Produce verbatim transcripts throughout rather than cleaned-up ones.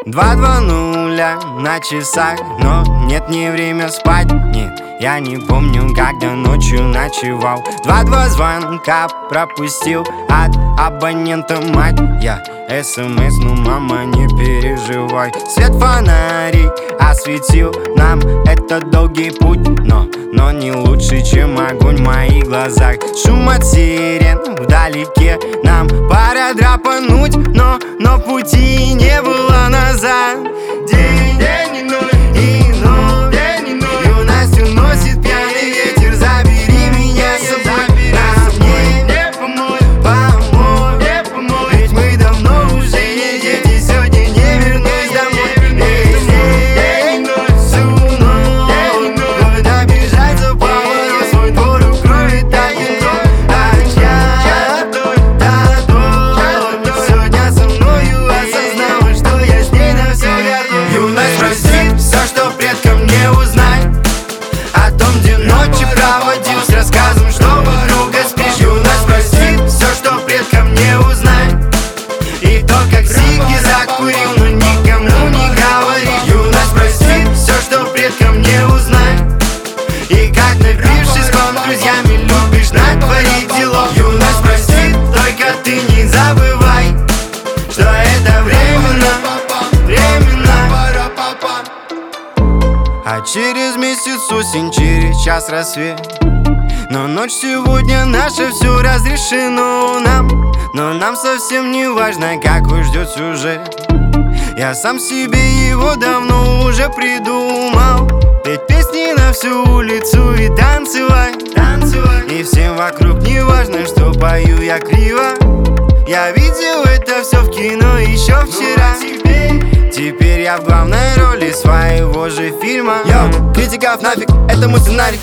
Два-два нуля на часах, но нет, не время спать. Нет, я не помню, когда ночью ночевал. Два-два звонка пропустил от абонента, мать. Я СМС, ну мама, не переживай. Свет фонарей осветил нам этот долгий путь, но, но не лучше, чем огонь в моих глазах. Шум от сирен вдалеке, нам пора драпануть, но, но пути не было назад. День, день и ночь, и ночь, день и ночь. Юность уносит пьяный ветер, забери меня с собой. Нам не, не помочь, помочь, не помочь. Ведь мы давно уже не дети, сегодня не вернусь домой. Весь день и ночь, всю ночь, куда бежать за поворот, свой двор укроет агентов. А я готов, сегодня со мною осознала, что я с ней на все готов. Юность простит все, что предкам не узнать, о том, где ночи проводил с рассказом, что у друга спишь. Юность простит все, что предкам не узнать, и то, как сиги закурил, но никому не говорит. Юность простит все, что предкам не узнать, и как, напившись, вам друзьями любишь натворить делов. Юность простит, только ты не забывай, что это временно, временно. А через месяц осень, через час рассвет. Но ночь сегодня наша, все разрешено нам. Но нам совсем не важно, какой ждет сюжет. Я сам себе его давно уже придумал. Петь песни на всю улицу и танцевать, танцевать. И всем вокруг не важно, что пою я криво. Я видел это все в кино еще вчера. Теперь я в главной роли своего же фильма. Йоу, критиков нафиг, это мой сценарий.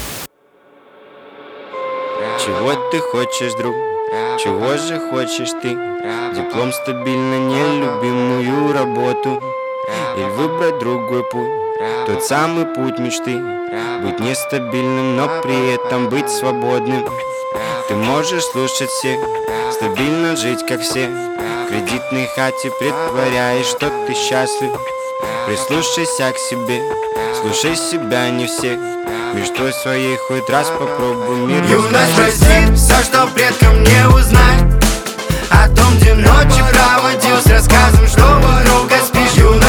Чего ты хочешь, друг? Чего же хочешь ты? Диплом, стабильно нелюбимую работу, или выбрать другой путь, тот самый путь мечты. Быть нестабильным, но при этом быть свободным. Ты можешь слушать всех, стабильно жить как все. В кредитной хате притворяешь, что ты счастлив. Прислушайся к себе, слушай себя, не всех. Мечтой своей хоть раз попробуй мир. Юность простит все, что предкам не узнать, о том, где ночи проводил с рассказом, что у друга спишь.